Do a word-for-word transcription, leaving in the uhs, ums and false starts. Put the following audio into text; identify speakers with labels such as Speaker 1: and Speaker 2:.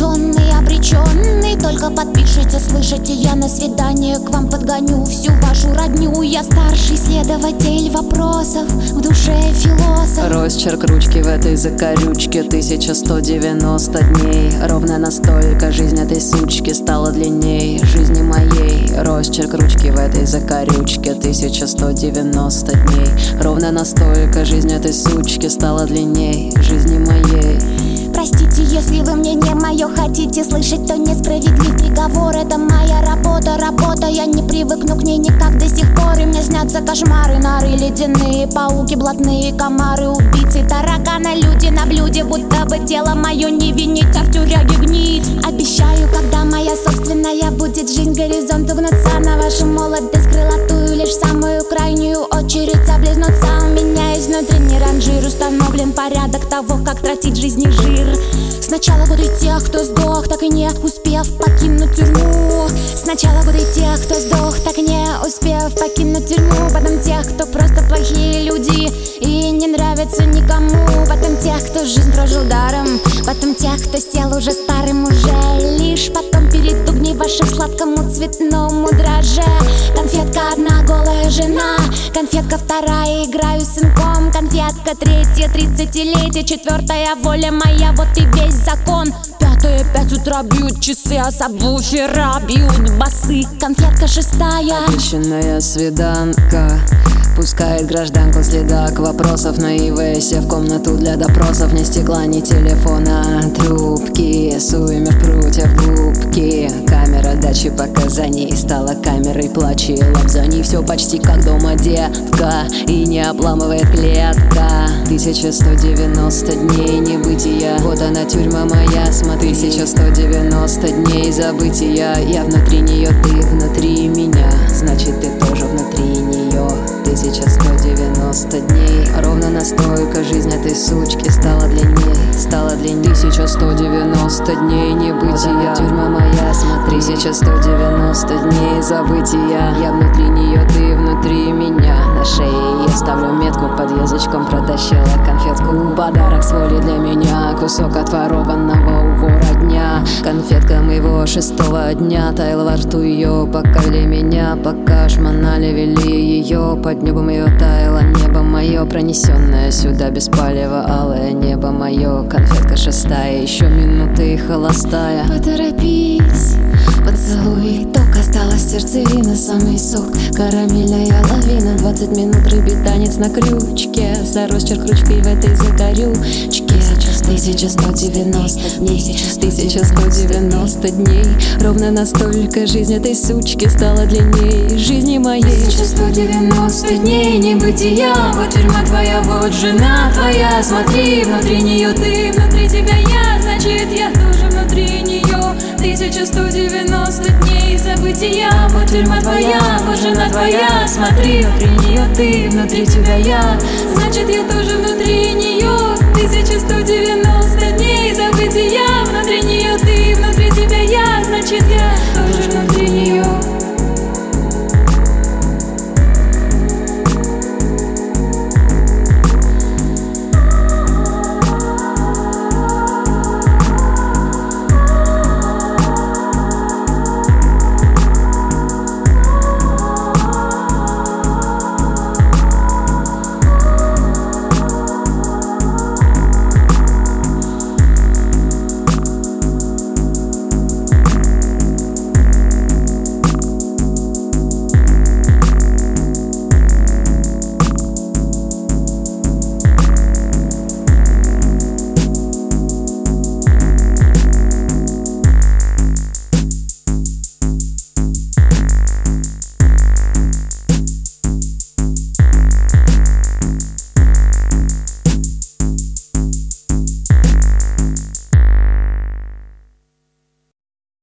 Speaker 1: обреченный, обреченный. Только подпишите, слышите, я на свидание к вам подгоню всю вашу родню. Я старший следователь вопросов, в душе философ.
Speaker 2: Росчерк ручки в этой закорючке, тысяча сто девяносто дней. Ровно настолько жизнь этой сучки стала длинней жизни моей. Росчерк ручки в этой закорючке, тысяча сто девяносто дней. Ровно настолько жизнь этой сучки стала длинней жизни моей.
Speaker 1: Простите, если вы мне не мое хотите слышать, то несправедлив приговор. Это моя работа, работа, я не привыкну к ней никак до сих пор. И мне снятся кошмары, норы ледяные, пауки, блатные комары, убийцы, тараканы, люди на блюде, будто бы тело мое не винить, а в тюряге гнить. Обещаю, когда моя собственная будет жизнь, горизонт угнутся на вашу молодость крылатую, лишь самую крайнюю очередь облизнуться. У меня есть внутренний ранжир, установлен порядок того, как тратить жизни жир. Сначала буду тех, кто сдох, так и не успев покинуть тюрьму. Сначала буду тех, кто сдох, так и не успев покинуть тюрьму. Потом тех, кто просто плохие люди и не нравятся никому. Потом тех, кто жизнь прожил даром. Потом тех, кто сел уже старым уже. Лишь потом перейду к дней ваших сладкому цветному драже. Конфетка одна, голая жена. Конфетка вторая, играю с сынком. Конфетка третья, тридцатилетие. Четвертая, воля моя, вот и весь закон. Пятая, пять утра бьют часы, а сабвуфера бьют басы. Конфетка шестая,
Speaker 2: обещанная свиданка пускает гражданку следак вопросов на ИВСе в комнату для допросов. Ни стекла, ни телефона, трубки, суемер против губки. Камера дачи показаний стала камерой плача и лапзаний. Все почти как дома, детка, и не обламывает клетка. Тысяча сто девяносто дней небытия, вот она тюрьма моя, смотри. Тысяча сто девяносто дней забытия, я внутри нее, ты внутри меня, значит ты тоже внутри нее. Тысяча сто девяносто дней, ровно настолько жизнь этой сучки стала длинней, стала длинней. Тысяча сто девяносто дней небытия, тюрьма моя, смотри. Тысяча сто девяносто дней забытия, я внутри нее, ты внутри меня. На шее я ставлю метку, под язычком протащила конфетку. Подарок с воли для меня, кусок от ворованного у вора дня. Конфетка моего шестого дня таяла во рту ее, пока вели меня, пока шмонали, вели ее. Под небом ее таяло небо мое, пронесенное сюда без палева, алое небо мое. Конфетка шестая, еще минуты и холостая.
Speaker 1: поторопись, поцелуй, только осталась сердцевина, самый сок, карамельная лавина. Двадцать минут рыбий танец на крючке, за росчерк ручкой в этой закорючке. Тысяча сто девяносто дней, тысяча сто девяносто дней, ровно настолько жизнь этой сучки стала длинней жизни моей. Тысяча сто девяносто дней небытия, вот тюрьма твоя, вот жена твоя, смотри, внутри нее ты, внутри тебя я, значит я тоже внутри нее. Тысяча сто девяносто дней забытия, вот тюрьма твоя, вот жена твоя, смотри, внутри нее ты, внутри тебя я, значит я тоже внутри нее. Тысяча сто девяносто дней забытия.